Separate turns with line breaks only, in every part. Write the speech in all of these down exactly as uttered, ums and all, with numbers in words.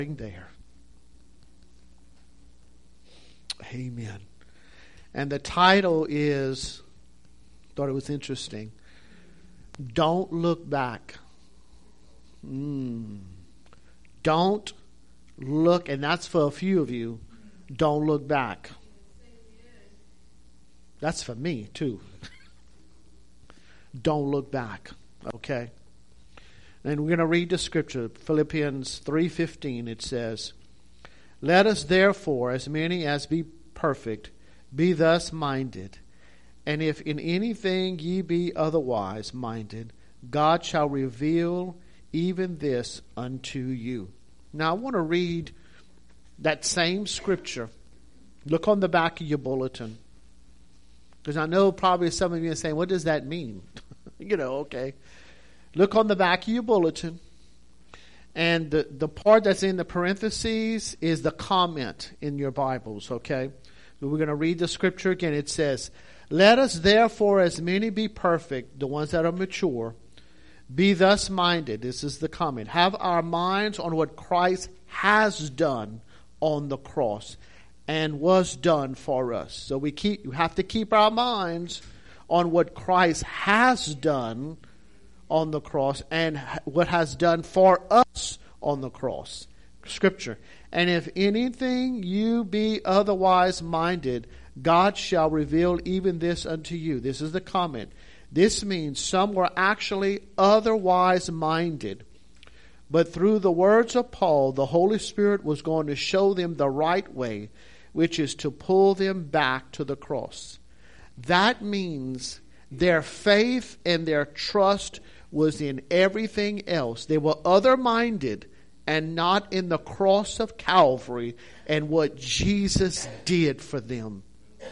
there. Amen. And the title is, thought it was interesting, Don't Look Back. Mm. Don't look, and that's for a few of you, don't look back. That's for me too. Don't look back. Okay. And we're going to read the scripture, Philippians three fifteen. It says, "Let us therefore, as many as be perfect, be thus minded. And if in anything ye be otherwise minded, God shall reveal even this unto you." Now I want to read that same scripture. Look on the back of your bulletin. Because I know probably some of you are saying, what does that mean? you know, okay. Look on the back of your bulletin. And the, the part that's in the parentheses is the comment in your Bibles, okay? So we're going to read the scripture again. It says, "Let us therefore as many be perfect, the ones that are mature, be thus minded." This is the comment. "Have our minds on what Christ has done on the cross and was done for us." So we keep, you have to keep our minds on what Christ has done on the cross and what has done for us on the cross. Scripture. "And if anything you be otherwise minded, God shall reveal even this unto you." This is the comment. This means some were actually otherwise minded. But through the words of Paul, the Holy Spirit was going to show them the right way, which is to pull them back to the cross. That means their faith and their trust was in everything else. They were other-minded and not in the cross of Calvary and what Jesus did for them.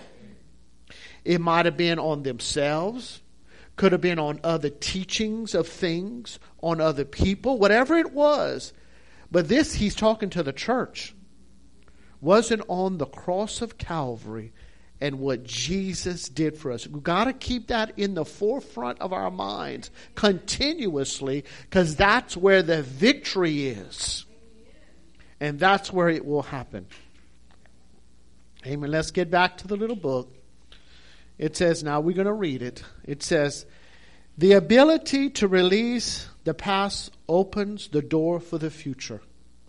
It might have been on themselves, could have been on other teachings of things, on other people, whatever it was. But this, he's talking to the church, wasn't on the cross of Calvary and what Jesus did for us. We've got to keep that in the forefront of our minds continuously, because that's where the victory is. And that's where it will happen. Amen. Let's get back to the little book. It says, now we're going to read it. It says, "The ability to release the past opens the door for the future.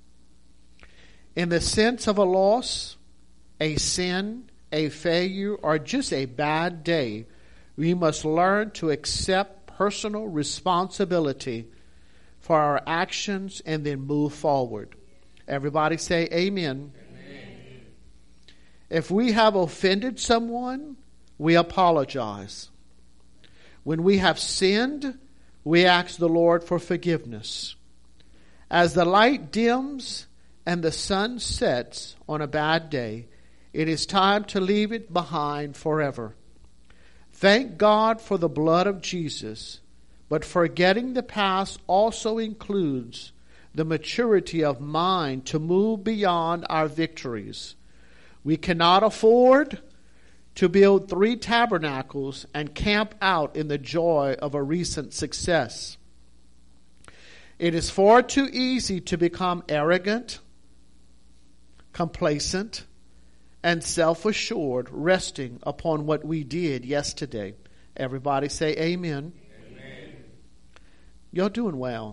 In the sense of a loss, a sin, a failure, or just a bad day, we must learn to accept personal responsibility for our actions and then move forward." Everybody say amen. Amen. If we have offended someone, we apologize. When we have sinned, we ask the Lord for forgiveness. As the light dims and the sun sets on a bad day, it is time to leave it behind forever. Thank God for the blood of Jesus, but forgetting the past also includes the maturity of mind to move beyond our victories. We cannot afford to build three tabernacles and camp out in the joy of a recent success. It is far too easy to become arrogant, complacent, and self-assured, resting upon what we did yesterday. Everybody say amen. Amen. You're doing well.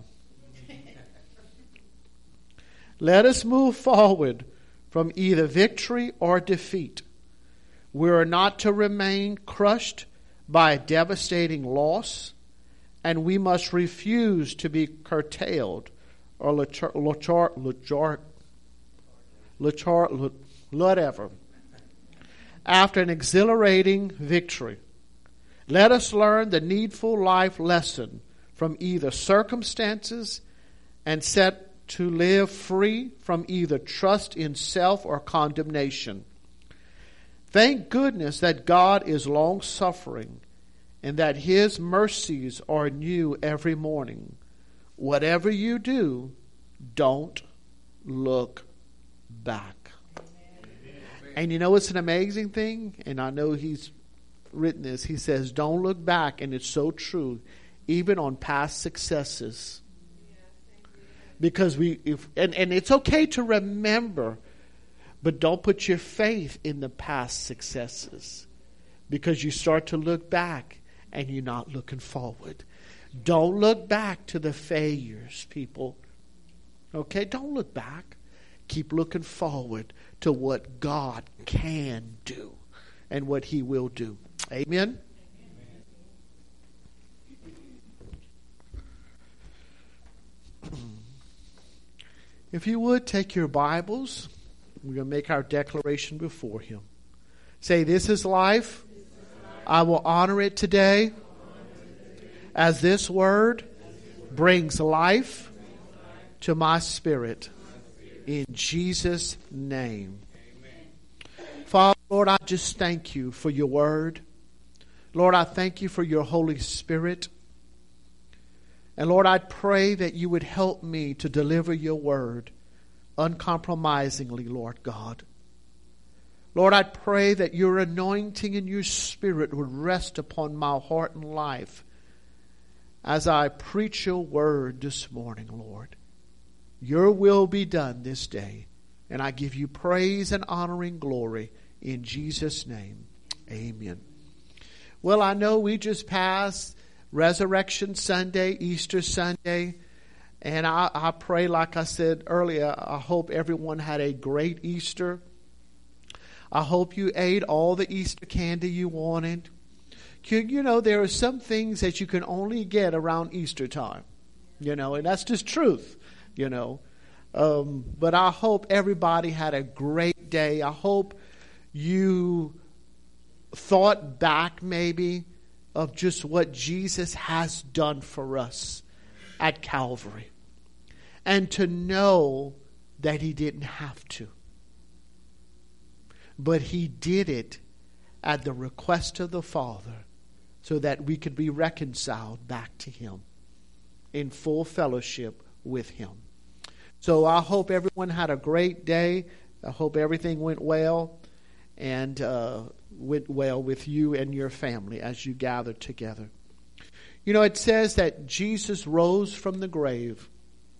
Let us move forward from either victory or defeat. We are not to remain crushed by a devastating loss, and we must refuse to be curtailed or lechar, lechar, lechar, lechar, whatever after an exhilarating victory. Let us learn the needful life lesson from either circumstances and set to live free from either trust in self or condemnation. Thank goodness that God is long-suffering and that His mercies are new every morning. Whatever you do, don't look back. Amen. And you know it's an amazing thing? And I know he's written this. He says, don't look back, and it's so true, even on past successes. Because we, if, and, and it's okay to remember, but don't put your faith in the past successes. Because you start to look back and you're not looking forward. Don't look back to the failures, people. Okay, don't look back. Keep looking forward to what God can do and what He will do. Amen? If you would, take your Bibles. We're going to make our declaration before Him. Say, this is life. I will honor it today as this word brings life to my spirit. In Jesus' name. Father, Lord, I just thank you for your word. Lord, I thank you for your Holy Spirit. And Lord, I pray that you would help me to deliver your word uncompromisingly, Lord God. Lord, I pray that your anointing and your spirit would rest upon my heart and life as I preach your word this morning, Lord. Your will be done this day. And I give you praise and honor and glory in Jesus' name. Amen. Well, I know we just passed Resurrection Sunday, Easter Sunday. And I, I pray, like I said earlier, I hope everyone had a great Easter. I hope you ate all the Easter candy you wanted. You, you know, there are some things that you can only get around Easter time. You know, and that's just truth, you know. Um, but I hope everybody had a great day. I hope you thought back maybe of just what Jesus has done for us at Calvary. And to know that He didn't have to. But He did it at the request of the Father so that we could be reconciled back to Him in full fellowship with Him. So I hope everyone had a great day. I hope everything went well and uh, went well with you and your family as you gathered together. You know, it says that Jesus rose from the grave.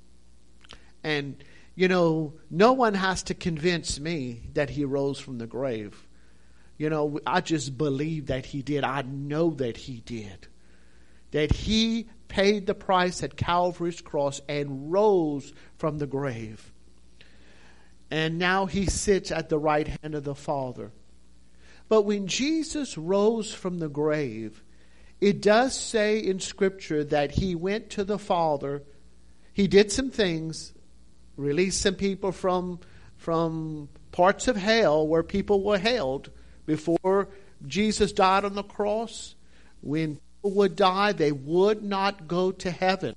And, you know, no one has to convince me that He rose from the grave. You know, I just believe that He did. I know that He did. That He paid the price at Calvary's cross and rose from the grave. And now He sits at the right hand of the Father. But when Jesus rose from the grave, it does say in Scripture that He went to the Father. He did some things, released some people from, from parts of hell where people were held before Jesus died on the cross. When people would die, they would not go to heaven.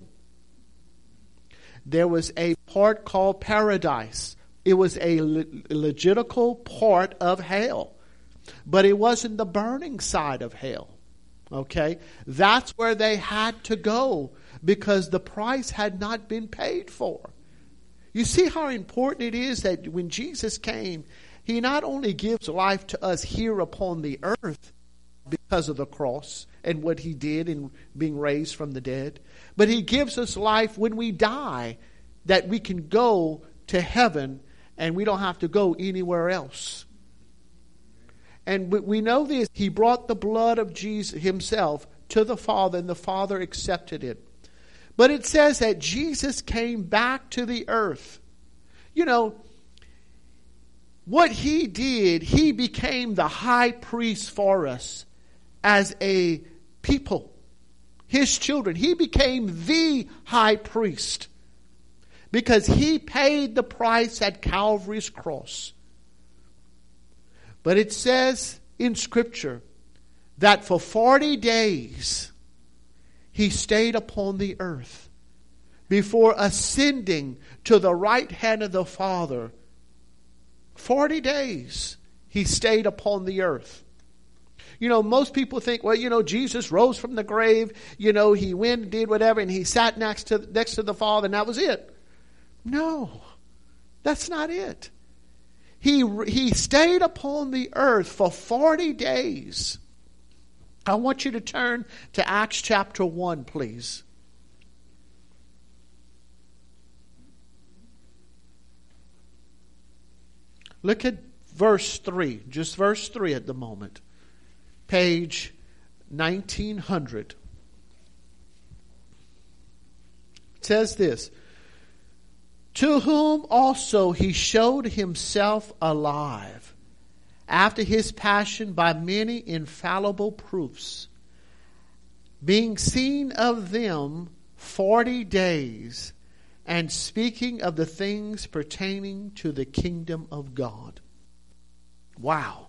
There was a part called paradise. It was a legitical part of hell. But it wasn't the burning side of hell. Okay? That's where they had to go because the price had not been paid for. You see how important it is that when Jesus came, He not only gives life to us here upon the earth because of the cross and what He did in being raised from the dead, but He gives us life when we die that we can go to heaven and we don't have to go anywhere else. And we know this. He brought the blood of Jesus Himself to the Father, and the Father accepted it. But it says that Jesus came back to the earth. You know, what He did, He became the high priest for us as a people, His children. He became the high priest because He paid the price at Calvary's cross. But it says in Scripture that for forty days He stayed upon the earth before ascending to the right hand of the Father. Forty days He stayed upon the earth. You know, most people think, well, you know, Jesus rose from the grave. You know, He went and did whatever, and He sat next to next to the Father, and that was it. No, that's not it. He, he stayed upon the earth for forty days. I want you to turn to Acts chapter one, please. Look at verse three, just verse three at the moment. Page nineteen hundred. It says this, to whom also he showed himself alive after his passion by many infallible proofs, being seen of them forty days, and speaking of the things pertaining to the kingdom of God. Wow.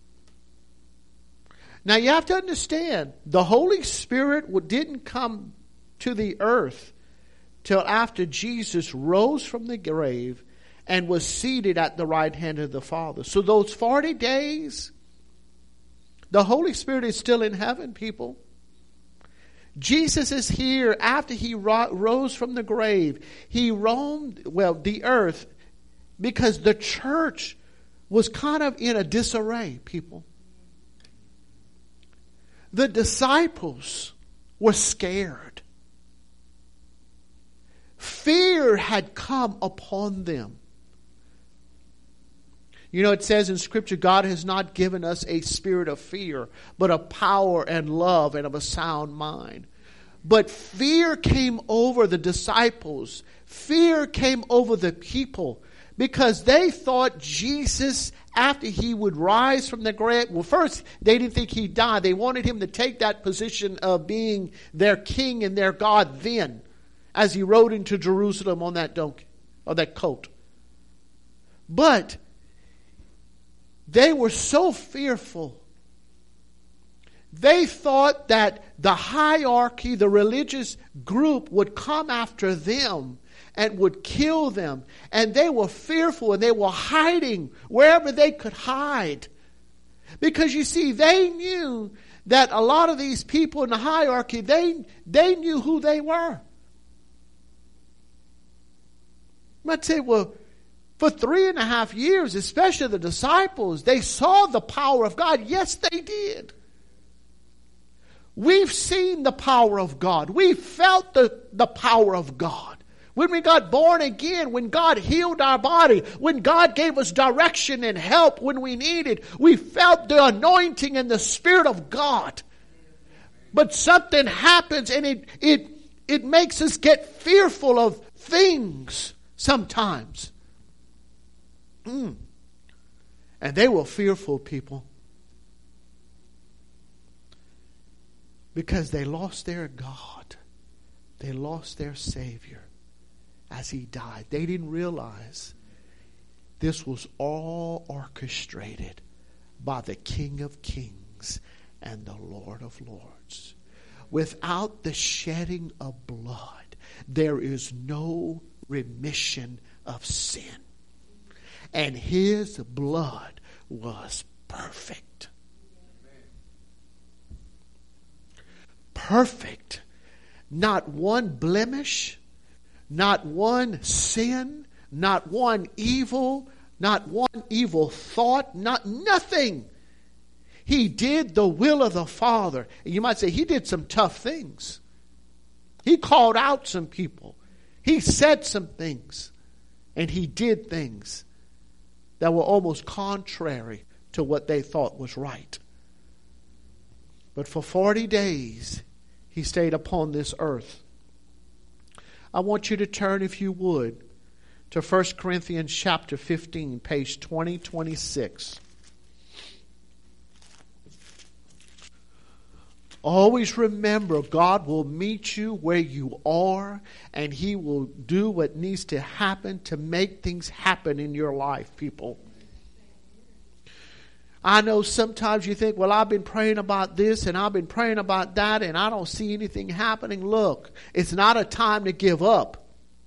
Now you have to understand, the Holy Spirit didn't come to the earth till after Jesus rose from the grave and was seated at the right hand of the Father. So those forty days, the Holy Spirit is still in heaven, people. Jesus is here after he ro- rose from the grave. He roamed, well, the earth, because the church was kind of in a disarray, people. The disciples were scared. Fear had come upon them. You know, it says in Scripture, God has not given us a spirit of fear, but of power and love and of a sound mind. But fear came over the disciples. Fear came over the people because they thought Jesus, after he would rise from the grave, well, first, they didn't think he died. They wanted him to take that position of being their king and their God then, as he rode into Jerusalem on that donkey, or that colt. But they were so fearful. They thought that the hierarchy, the religious group would come after them and would kill them. And they were fearful and they were hiding wherever they could hide. Because you see, they knew that a lot of these people in the hierarchy, they, they knew who they were. You might say, well, for three and a half years, especially the disciples, they saw the power of God. Yes, they did. We've seen the power of God. We felt the, the power of God. When we got born again, when God healed our body, when God gave us direction and help when we needed, we felt the anointing and the Spirit of God. But something happens and it, it, it makes us get fearful of things sometimes. Mm. And they were fearful people. Because they lost their God. They lost their Savior as he died. They didn't realize this was all orchestrated by the King of Kings and the Lord of Lords. Without the shedding of blood, there is no remission of sin. And his blood was perfect. Perfect. Not one blemish, not one sin, not one evil, not one evil thought, not nothing. He did the will of the Father. You might say he did some tough things. He called out some people. He said some things. And he did things that were almost contrary to what they thought was right. But for forty days, he stayed upon this earth. I want you to turn, if you would, to First Corinthians chapter fifteen, page twenty twenty-six. Always remember, God will meet you where you are, and he will do what needs to happen to make things happen in your life, people. I know sometimes you think, well, I've been praying about this and I've been praying about that and I don't see anything happening. Look, it's not a time to give up.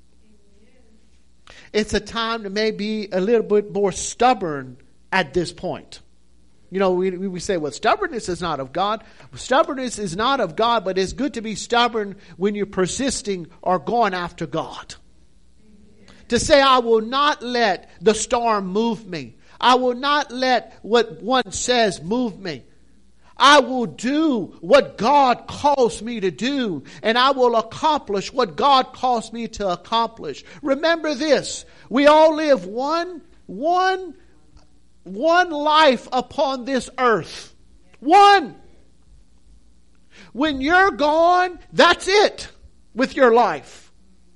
It's a time to maybe a little bit more stubborn at this point. You know, we, we say, well, stubbornness is not of God. Stubbornness is not of God, but it's good to be stubborn when you're persisting or going after God. To say, I will not let the storm move me. I will not let what one says move me. I will do what God calls me to do, and I will accomplish what God calls me to accomplish. Remember this, we all live one, one one life upon this earth. One. When you're gone, that's it with your life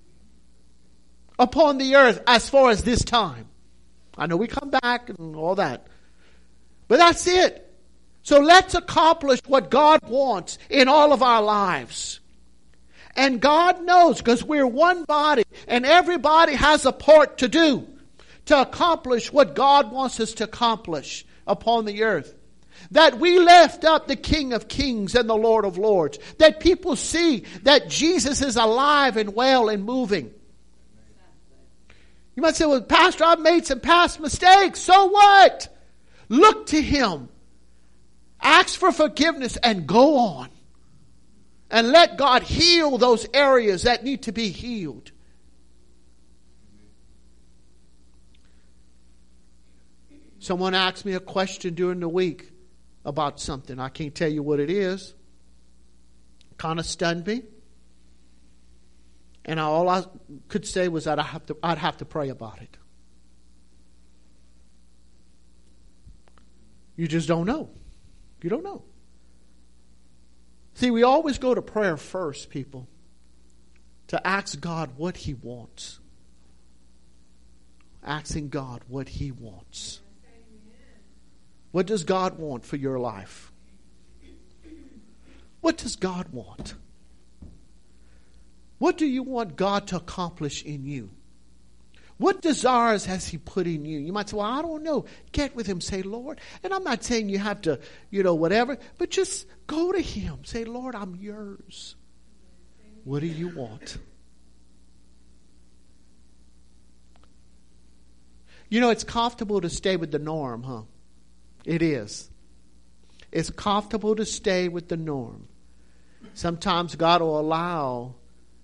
upon the earth as far as this time. I know we come back and all that, but that's it. So let's accomplish what God wants in all of our lives. And God knows, because we're one body and everybody has a part to do to accomplish what God wants us to accomplish upon the earth. That we lift up the King of Kings and the Lord of Lords. That people see that Jesus is alive and well and moving. You might say, well, Pastor, I've made some past mistakes. So what? Look to Him. Ask for forgiveness and go on. And let God heal those areas that need to be healed. Someone asked me a question during the week about something. I can't tell you what it is. Kind of stunned me. And all I could say was that I have to, I'd have to pray about it. You just don't know. You don't know. See, we always go to prayer first, people, to ask God what He wants. Asking God what He wants. What does God want for your life? What does God want? What do you want God to accomplish in you? What desires has He put in you? You might say, well, I don't know. Get with Him. Say, Lord. And I'm not saying you have to, you know, whatever. But just go to Him. Say, Lord, I'm yours. What do you want? You know, it's comfortable to stay with the norm, huh? It is. It's comfortable to stay with the norm. Sometimes God will allow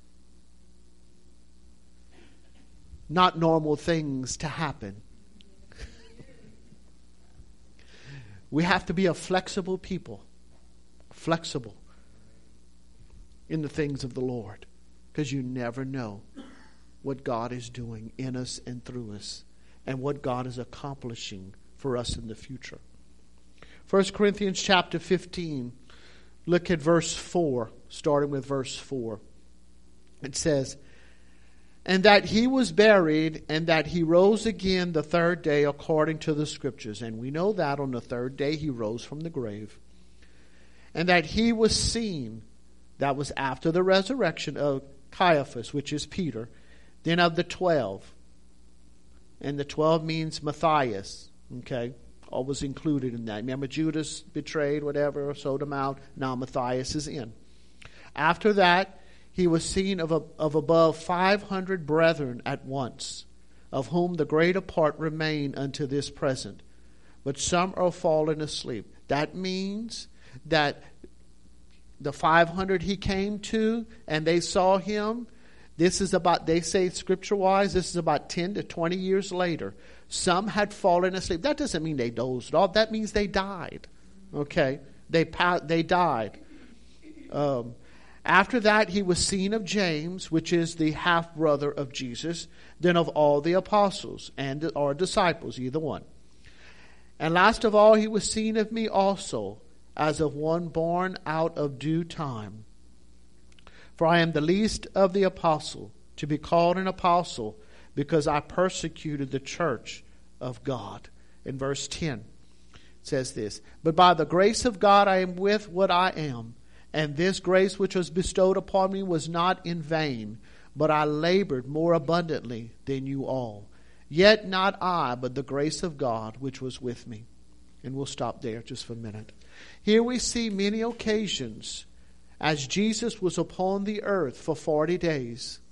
not normal things to happen. We have to be a flexible people. Flexible in the things of the Lord. Because you never know what God is doing in us and through us. And what God is accomplishing for us in the future. First Corinthians chapter fifteen. Look at verse four. Starting with verse four. It says, and that He was buried, and that He rose again the third day according to the Scriptures. And we know that on the third day He rose from the grave. And that He was seen, that was after the resurrection of Caiaphas, which is Peter, then of the twelve. And the twelve means Matthias, okay? All was included in that. Remember Judas betrayed, whatever, sold him out. Now Matthias is in. After that, He was seen of, a, of above five hundred brethren at once, of whom the greater part remain unto this present. But some are fallen asleep. That means that the five hundred He came to and they saw Him, this is about, they say scripture-wise, this is about ten to twenty years later. Some had fallen asleep. That doesn't mean they dozed off. That means they died. Okay? They, they died. Um... After that, He was seen of James, which is the half-brother of Jesus, then of all the apostles and or disciples, either one. And last of all, He was seen of me also, as of one born out of due time. For I am the least of the apostle, to be called an apostle, because I persecuted the church of God. In verse ten, it says this, but by the grace of God I am with what I am. And this grace which was bestowed upon me was not in vain, but I labored more abundantly than you all. Yet not I, but the grace of God which was with me. And we'll stop there just for a minute. Here we see many occasions as Jesus was upon the earth for forty days.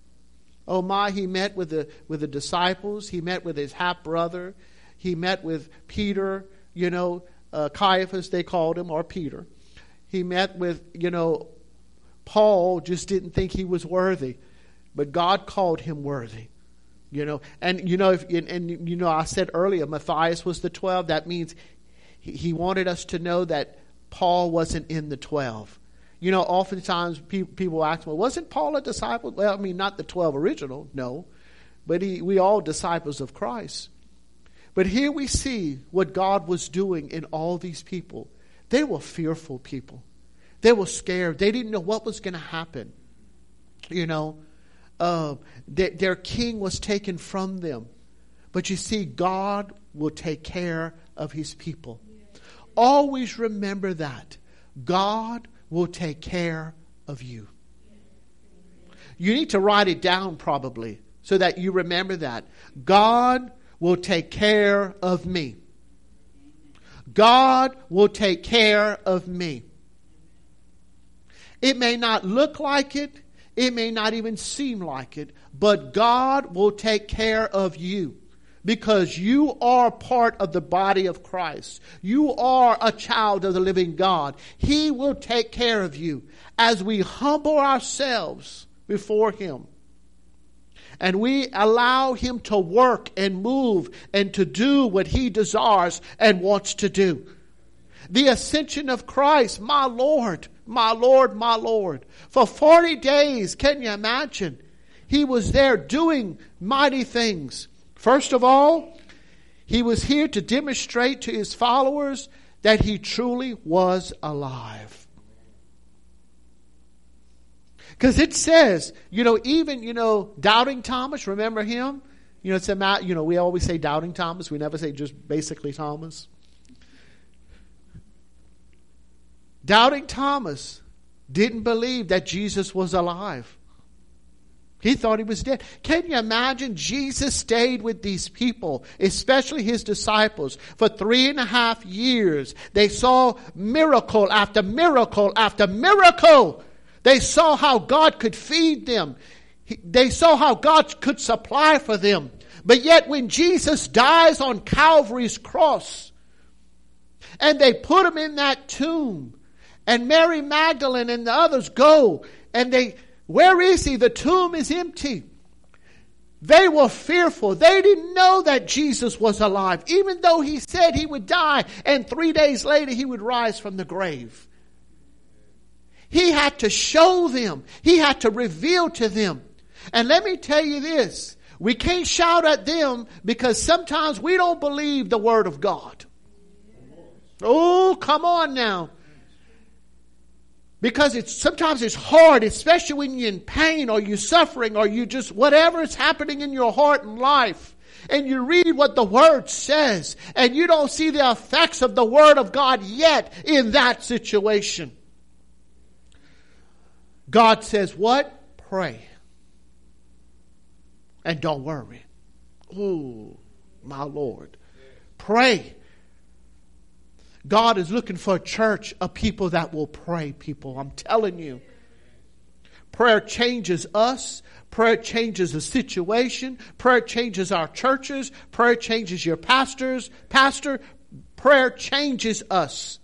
Oh my, He met with the, with the disciples. He met with His half-brother. He met with Peter, you know, uh, Caiaphas they called him, or Peter. He met with, you know, Paul just didn't think he was worthy, but God called him worthy, you know. And, you know, if, and, and, you know, I said earlier, Matthias was the twelve. That means he, he wanted us to know that Paul wasn't in the twelve. You know, oftentimes pe- people ask me, wasn't Paul a disciple? Well, I mean, not the twelve original, no. But he, we all disciples of Christ. But here we see what God was doing in all these people. They were fearful people. They were scared. They didn't know what was going to happen. You know, uh, their, their king was taken from them. But you see, God will take care of his people. Always remember that. God will take care of you. You need to write it down probably so that you remember that. God will take care of me. God will take care of me. It may not look like it. It may not even seem like it. But God will take care of you. Because you are part of the body of Christ. You are a child of the living God. He will take care of you as we humble ourselves before him. And we allow him to work and move and to do what he desires and wants to do. The ascension of Christ, my Lord, my Lord, my Lord. For forty days, can you imagine? He was there doing mighty things. First of all, he was here to demonstrate to his followers that he truly was alive. Because it says, you know, even, you know, Doubting Thomas, remember him? You know, it's a, you know, we always say Doubting Thomas. We never say just basically Thomas. Doubting Thomas didn't believe that Jesus was alive. He thought he was dead. Can you imagine? Jesus stayed with these people, especially his disciples, for three and a half years. They saw miracle after miracle after miracle. They saw how God could feed them. They saw how God could supply for them. But yet when Jesus dies on Calvary's cross, and they put him in that tomb, and Mary Magdalene and the others go, and they... Where is he? The tomb is empty. They were fearful. They didn't know that Jesus was alive, even though he said he would die and three days later he would rise from the grave. He had to show them. He had to reveal to them. And let me tell you this. We can't shout at them because sometimes we don't believe the word of God. Oh, come on now. Because it's sometimes it's hard, especially when you're in pain or you're suffering or you just, whatever is happening in your heart and life. And you read what the Word says and you don't see the effects of the Word of God yet in that situation. God says what? Pray. And don't worry. Oh, my Lord. Pray. God is looking for a church of people that will pray, people. I'm telling you. Prayer changes us. Prayer changes the situation. Prayer changes our churches. Prayer changes your pastors. Pastor, prayer changes us.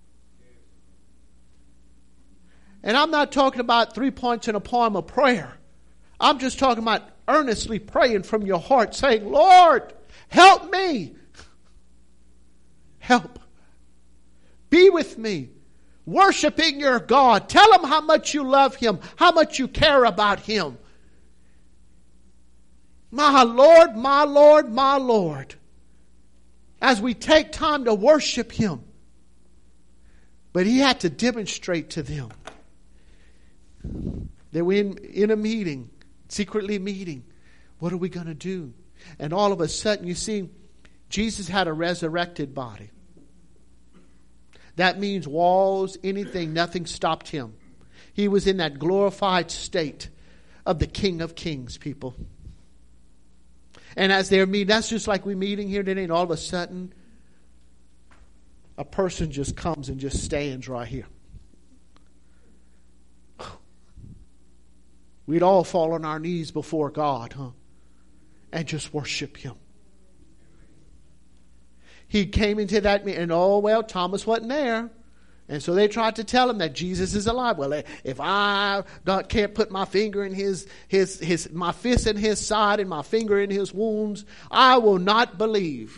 And I'm not talking about three points in a poem of prayer. I'm just talking about earnestly praying from your heart, saying, Lord, help me. Help. Be with me. Worshiping your God. Tell him how much you love him. How much you care about him. My Lord, my Lord, my Lord. As we take time to worship him. But he had to demonstrate to them. They were in, in a meeting. Secretly meeting. What are we going to do? And all of a sudden, you see, Jesus had a resurrected body. That means walls, anything, nothing stopped him. He was in that glorified state of the King of Kings, people. And as they're meeting, that's just like we're meeting here today, and all of a sudden, a person just comes and just stands right here. We'd all fall on our knees before God, huh? And just worship him. He came into that meeting, and oh, well, Thomas wasn't there. And so they tried to tell him that Jesus is alive. Well, if I not, can't put my finger in his, his, his, my fist in his side and my finger in his wounds, I will not believe.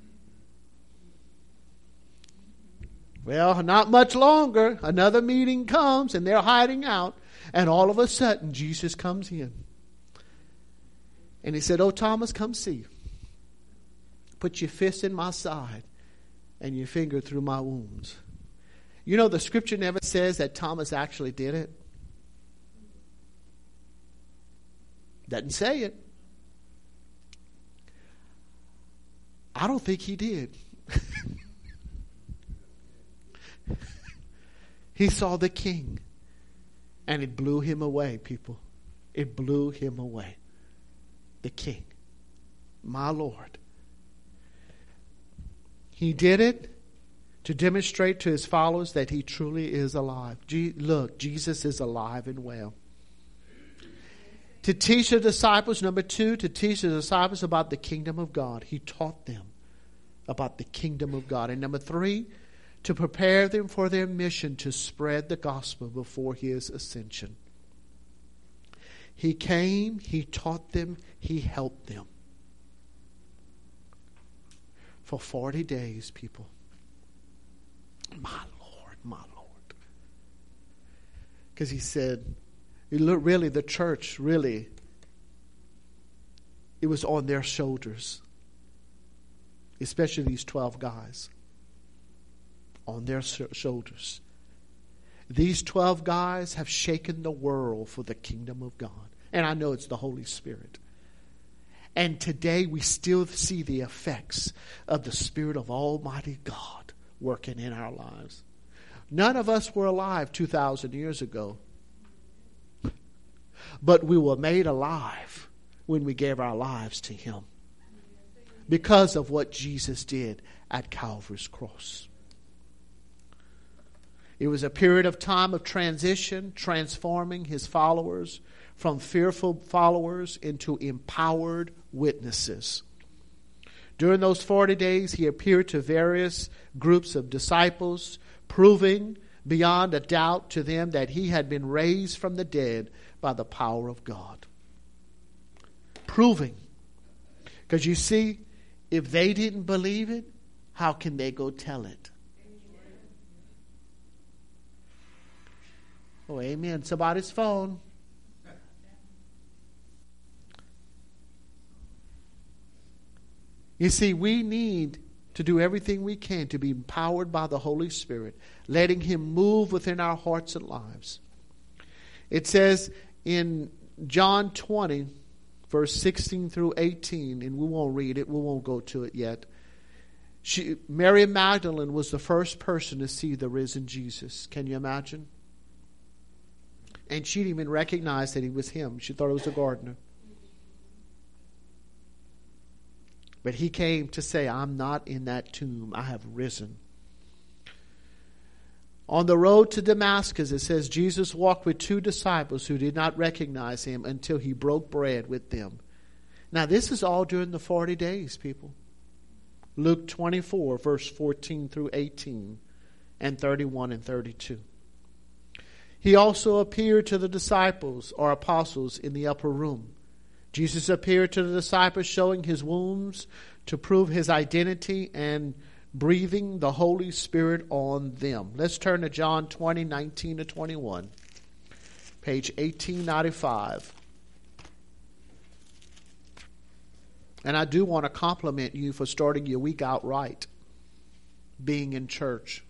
Well, not much longer. Another meeting comes, and they're hiding out. And all of a sudden, Jesus comes in. And he said, oh, Thomas, come see. Put your fist in my side and your finger through my wounds. You know, the scripture never says that Thomas actually did it. Doesn't say it. I don't think he did. He saw the king, and it blew him away, people. It blew him away. The king, my Lord. He did it to demonstrate to his followers that he truly is alive. Je- look, Jesus is alive and well. To teach the disciples, number two, to teach the disciples about the kingdom of God. He taught them about the kingdom of God. And number three, to prepare them for their mission to spread the gospel before his ascension. He came, he taught them, he helped them. For forty days, people. My Lord, my Lord. Because he said, really, the church, really, it was on their shoulders. Especially these twelve guys. On their shoulders. These twelve guys have shaken the world for the kingdom of God. And I know it's the Holy Spirit. And today we still see the effects of the Spirit of Almighty God working in our lives. None of us were alive two thousand years ago. But we were made alive when we gave our lives to him. Because of what Jesus did at Calvary's cross. It was a period of time of transition, transforming his followers from fearful followers into empowered witnesses. During those forty days, he appeared to various groups of disciples, proving beyond a doubt to them that he had been raised from the dead by the power of God. Proving. Because you see, if they didn't believe it, how can they go tell it? Oh, amen. Somebody's phone. You see, we need to do everything we can to be empowered by the Holy Spirit, letting him move within our hearts and lives. It says in John twenty, verse sixteen through eighteen, and we won't read it, we won't go to it yet. She, Mary Magdalene was the first person to see the risen Jesus. Can you imagine? And she didn't even recognize that he was him. She thought it was the gardener. But he came to say, I'm not in that tomb. I have risen. On the road to Damascus, it says Jesus walked with two disciples who did not recognize him until he broke bread with them. Now, this is all during the forty days, people. Luke twenty-four, verse fourteen through eighteen, and thirty-one and thirty-two. He also appeared to the disciples or apostles in the upper room. Jesus appeared to the disciples showing his wounds to prove his identity and breathing the Holy Spirit on them. Let's turn to John twenty, nineteen to twenty-one. Page eighteen ninety-five. And I do want to compliment you for starting your week out right. Being in church.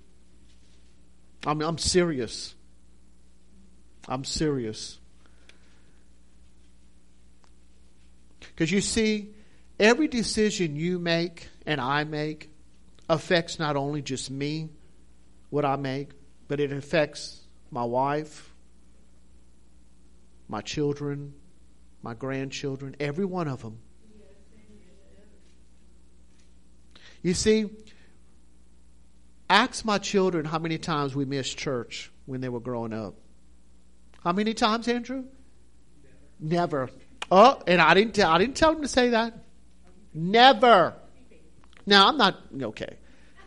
I mean, I'm serious. I'm serious. Because you see, every decision you make and I make affects not only just me, what I make, but it affects my wife, my children, my grandchildren, every one of them. You see, ask my children how many times we missed church when they were growing up. How many times, Andrew? Never. Never. Oh, and I didn't tell I didn't tell them to say that. Never. Now, I'm not okay.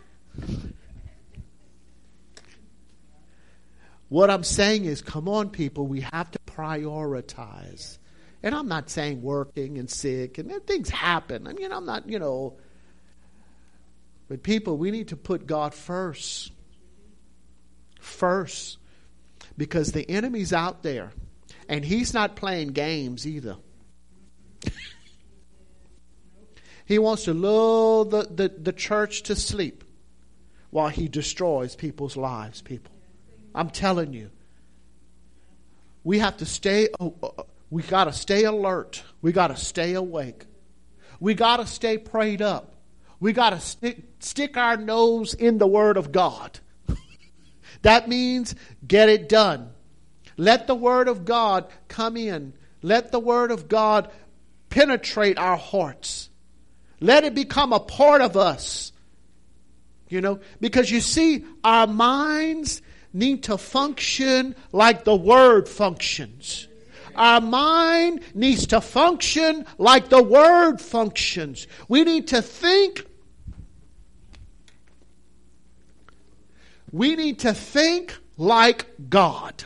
What I'm saying is, come on, people, we have to prioritize. And I'm not saying working and sick and things happen. I mean, I'm not, you know. But people, we need to put God first. First. Because the enemy's out there. And he's not playing games either. He wants to lull the, the, the church to sleep while he destroys people's lives, people. I'm telling you. We have to stay, we got to stay alert. We got to stay awake. We got to stay prayed up. We got to stick, stick our nose in the Word of God. That means get it done. Let the Word of God come in. Let the Word of God penetrate our hearts. Let it become a part of us. You know, because you see, our minds need to function like the Word functions. Our mind needs to function like the Word functions. We need to think. We need to think like God.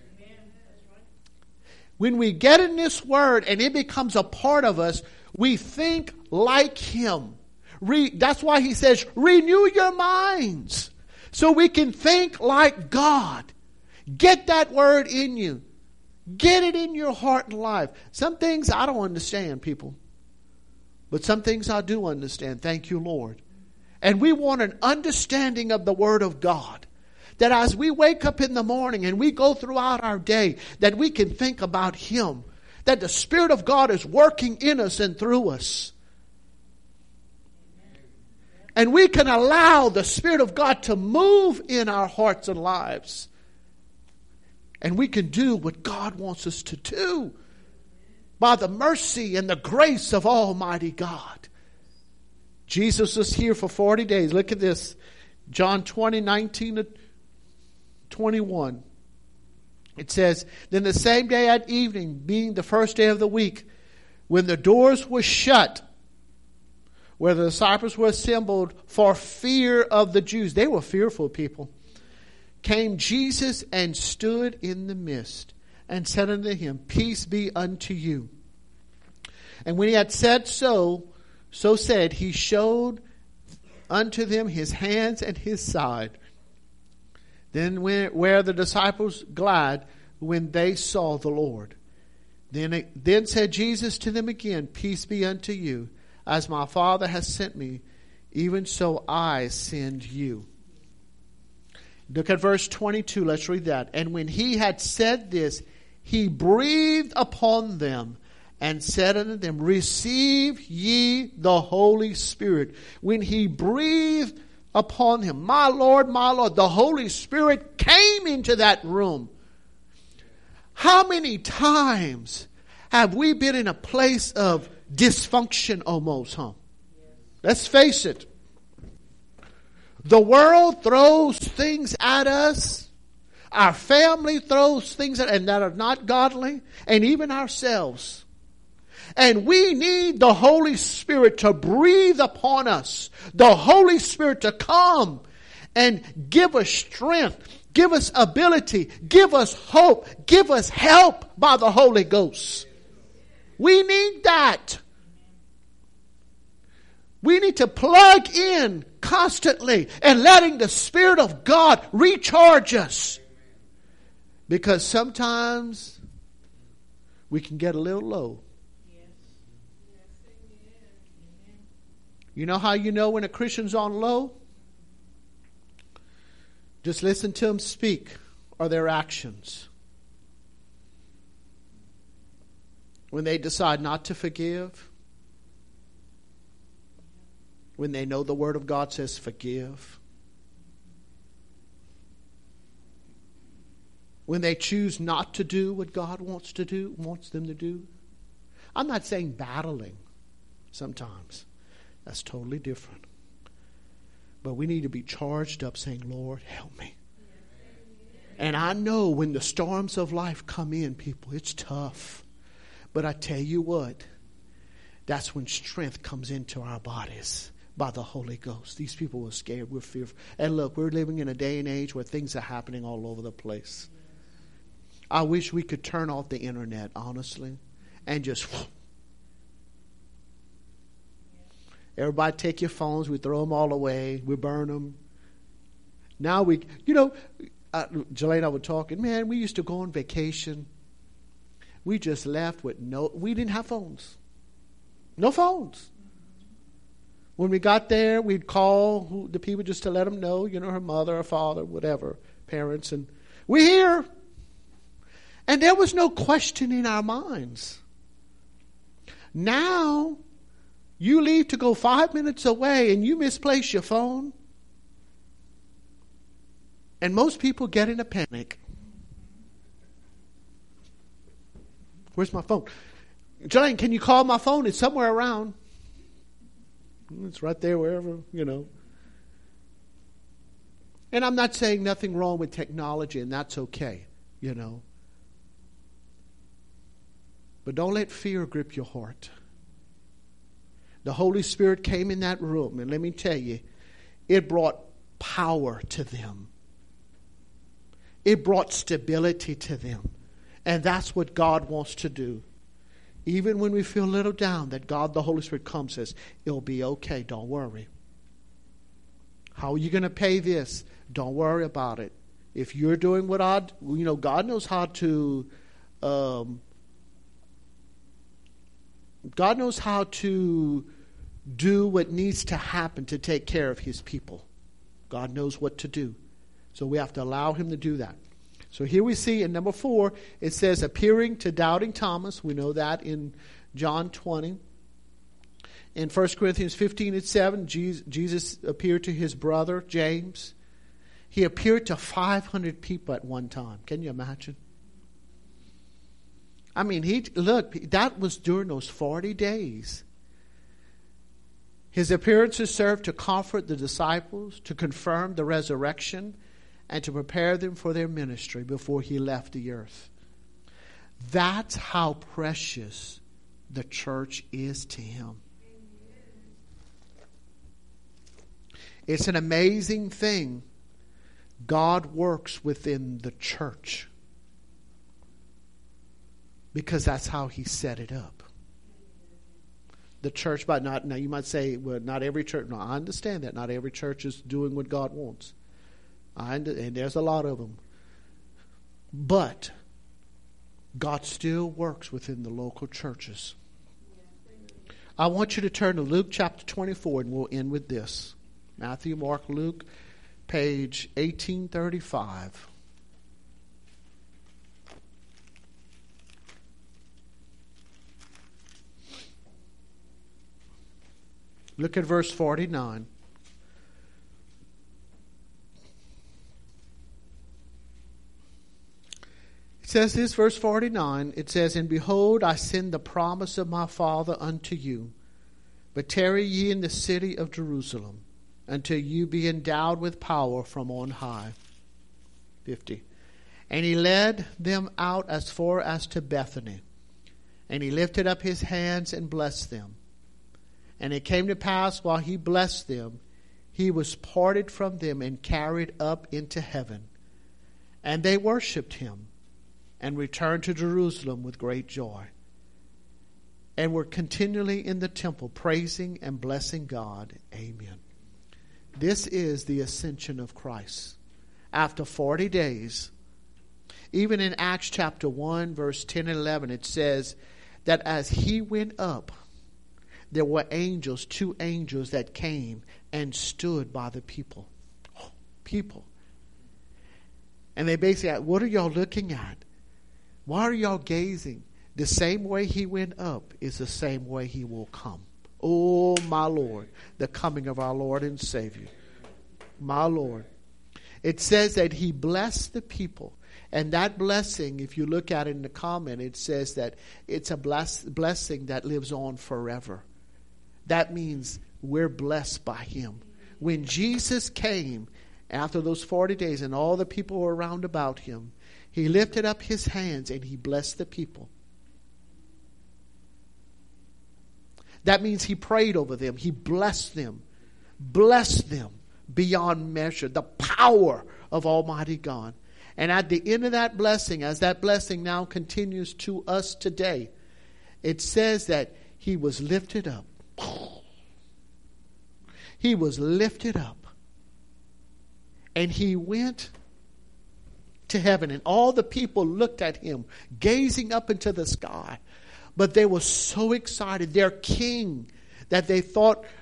When we get in this Word and it becomes a part of us, we think like Him. Re- that's why He says, renew your minds so we can think like God. Get that Word in you. Get it in your heart and life. Some things I don't understand, people. But some things I do understand. Thank you, Lord. And we want an understanding of the Word of God. That as we wake up in the morning and we go throughout our day, that we can think about Him. That the Spirit of God is working in us and through us. And we can allow the Spirit of God to move in our hearts and lives. And we can do what God wants us to do by the mercy and the grace of Almighty God. Jesus was here for forty days. Look at this. John twenty, nineteen to twenty-one. It says, then the same day at evening, being the first day of the week, when the doors were shut, where the disciples were assembled for fear of the Jews. They were fearful people. Came Jesus and stood in the midst and said unto him, peace be unto you. And when he had said so, so said, he showed unto them his hands and his side. Then when, were the disciples glad when they saw the Lord. Then, then said Jesus to them again, peace be unto you. As my Father has sent me, even so I send you. Look at verse twenty-two. Let's read that. And when he had said this, he breathed upon them and said unto them, receive ye the Holy Spirit. When he breathed upon him, my Lord, my Lord, the Holy Spirit came into that room. How many times have we been in a place of dysfunction almost, huh? Let's face it. The world throws things at us. Our family throws things at, and that are not godly, and even ourselves. And we need the Holy Spirit to breathe upon us. The Holy Spirit to come and give us strength, give us ability, give us hope, give us help by the Holy Ghost. We need that. We need to plug in constantly and letting the Spirit of God recharge us. Because sometimes we can get a little low. You know how you know when a Christian's on low? Just listen to them speak or their actions. When they decide not to forgive. When they know the Word of God says forgive. When they choose not to do what God wants to do, wants them to do. I'm not saying battling sometimes. That's totally different. But we need to be charged up saying, Lord, help me. And I know when the storms of life come in, people, it's tough. But I tell you what, that's when strength comes into our bodies by the Holy Ghost. These people were scared. We're fearful. And look, we're living in a day and age where things are happening all over the place. I wish we could turn off the internet, honestly, and just... Everybody take your phones. We throw them all away. We burn them. Now we, you know, uh, Jelay and I were talking. Man, we used to go on vacation. We just left with no, we didn't have phones. No phones. When we got there, we'd call who, the people just to let them know, you know, her mother or father, whatever, parents, and we're here. And there was no question in our minds. Now, you leave to go five minutes away and you misplace your phone. And most people get in a panic. Where's my phone? Jane, can you call my phone? It's somewhere around. It's right there wherever, you know. And I'm not saying nothing wrong with technology, and that's okay, you know. But don't let fear grip your heart. The Holy Spirit came in that room, and let me tell you, it brought power to them. It brought stability to them. And that's what God wants to do. Even when we feel a little down, that God, the Holy Spirit, comes and says, it'll be okay, don't worry. How are you going to pay this? Don't worry about it. If you're doing what I, you know, God knows how to, um, God knows how to do what needs to happen to take care of His people. God knows what to do. So we have to allow Him to do that. So here we see in number four, it says appearing to doubting Thomas. We know that in John twenty. In First Corinthians fifteen and seven, Jesus appeared to his brother James. He appeared to five hundred people at one time. Can you imagine? I mean, he look, that was during those forty days. His appearances served to comfort the disciples, to confirm the resurrection, and to prepare them for their ministry before he left the earth. That's how precious the church is to him. It's an amazing thing. God works within the church because that's how he set it up. The church, but not now you might say, well, not every church. No, I understand that. Not every church is doing what God wants. I and there's a lot of them. But God still works within the local churches. I want you to turn to Luke chapter twenty-four, and we'll end with this. Matthew, Mark, Luke, page eighteen thirty-five. Look at verse forty-nine. It says this, verse forty-nine, it says, and behold, I send the promise of my Father unto you, but tarry ye in the city of Jerusalem, until you be endowed with power from on high. fifty. And he led them out as far as to Bethany, and he lifted up his hands and blessed them. And it came to pass, while he blessed them, he was parted from them and carried up into heaven. And they worshipped him, and returned to Jerusalem with great joy, and were continually in the temple praising and blessing God. Amen. This is the ascension of Christ. After forty days, even in Acts chapter one, verse ten and eleven, it says that as he went up, there were angels, two angels that came and stood by the people. Oh, people. And they basically asked, what are y'all looking at? Why are y'all gazing? The same way he went up is the same way he will come. Oh, my Lord, the coming of our Lord and Savior. My Lord. It says that he blessed the people. And that blessing, if you look at it in the comment, it says that it's a bless, blessing that lives on forever. That means we're blessed by him. When Jesus came after those forty days and all the people were around about him, he lifted up his hands and he blessed the people. That means he prayed over them. He blessed them. Blessed them beyond measure. The power of Almighty God. And at the end of that blessing, as that blessing now continues to us today, it says that he was lifted up. He was lifted up. And he went to heaven. And all the people looked at him, gazing up into the sky. But they were so excited. Their king that they thought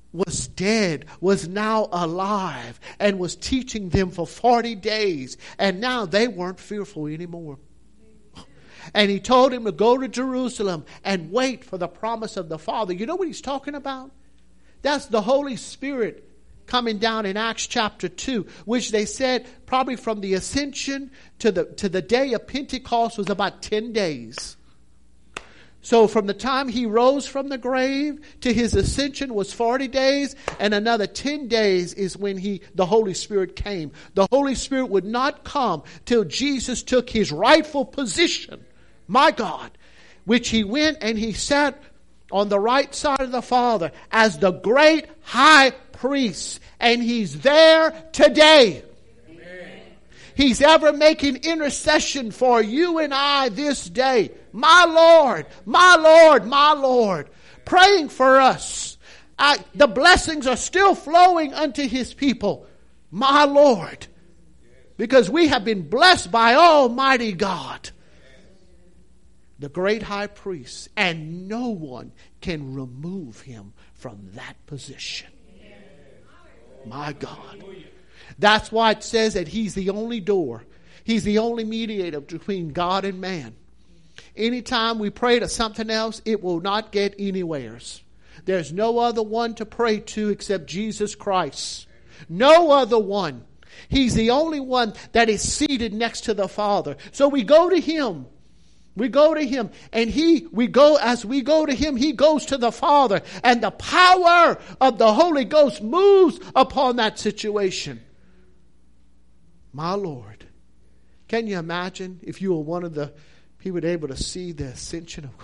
was dead, was now alive, and was teaching them for forty days. And now they weren't fearful anymore. And he told him to go to Jerusalem and wait for the promise of the Father. You know what he's talking about? That's the Holy Spirit coming down in Acts chapter two, which they said probably from the ascension to the, to the day of Pentecost was about ten days. So from the time he rose from the grave to his ascension was forty days, and another ten days is when he, the Holy Spirit came. The Holy Spirit would not come till Jesus took his rightful position, my God, which he went and he sat on the right side of the Father as the great high priest, and he's there today. He's ever making intercession for you and I this day. My Lord, my Lord, my Lord. Praying for us. I, the blessings are still flowing unto his people. My Lord. Because we have been blessed by Almighty God. The great high priest. And no one can remove him from that position. My God. That's why it says that he's the only door. He's the only mediator between God and man. Anytime we pray to something else, it will not get anywheres. There's no other one to pray to except Jesus Christ. No other one. He's the only one that is seated next to the Father. So we go to him. We go to him, and he, we go, as we go to him, he goes to the Father, and the power of the Holy Ghost moves upon that situation. My Lord. Can you imagine if you were one of the people able to see the ascension of God?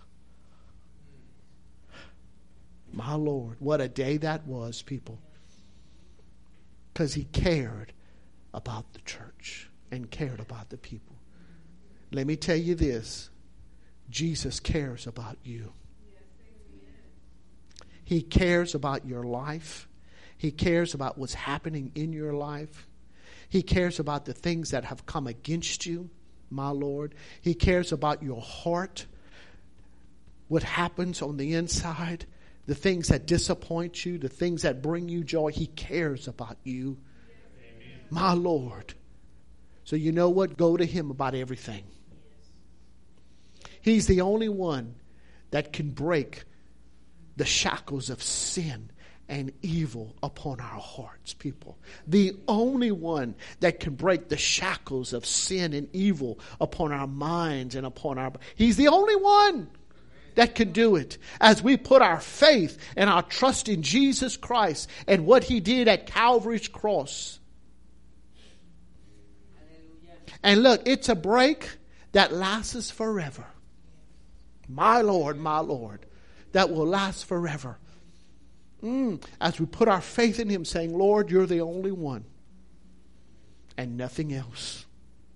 My Lord, what a day that was, people. Because he cared about the church and cared about the people. Let me tell you this. Jesus cares about you. He cares about your life. He cares about what's happening in your life. He cares about the things that have come against you, my Lord. He cares about your heart, what happens on the inside, the things that disappoint you, the things that bring you joy. He cares about you, amen. My Lord. So you know what? Go to him about everything. He's the only one that can break the shackles of sin and evil upon our hearts, people. The only one that can break the shackles of sin and evil upon our minds and upon our... He's the only one that can do it. As we put our faith and our trust in Jesus Christ and what he did at Calvary's cross. And look, it's a break that lasts forever. My Lord, my Lord, that will last forever. Mm, as we put our faith in him, saying, Lord, you're the only one and nothing else.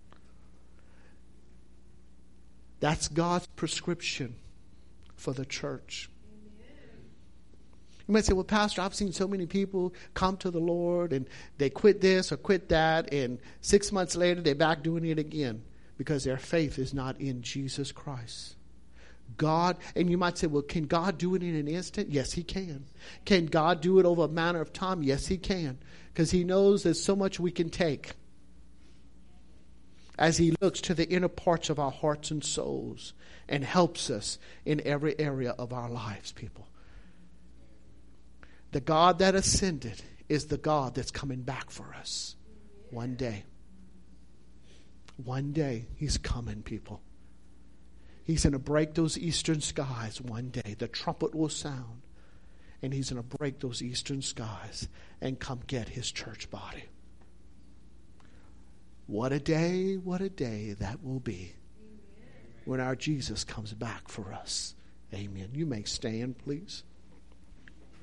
That's God's prescription for the church. You might say, well, Pastor, I've seen so many people come to the Lord and they quit this or quit that, and six months later they're back doing it again because their faith is not in Jesus Christ. God, and you might say, well, can God do it in an instant? Yes, he can. Can God do it over a manner of time? Yes, he can. Because he knows there's so much we can take. As he looks to the inner parts of our hearts and souls and helps us in every area of our lives, people. The God that ascended is the God that's coming back for us one day. One day he's coming, people. He's going to break those eastern skies one day. The trumpet will sound. And he's going to break those eastern skies and come get his church body. What a day, what a day that will be. Amen. When our Jesus comes back for us. Amen. You may stand, please.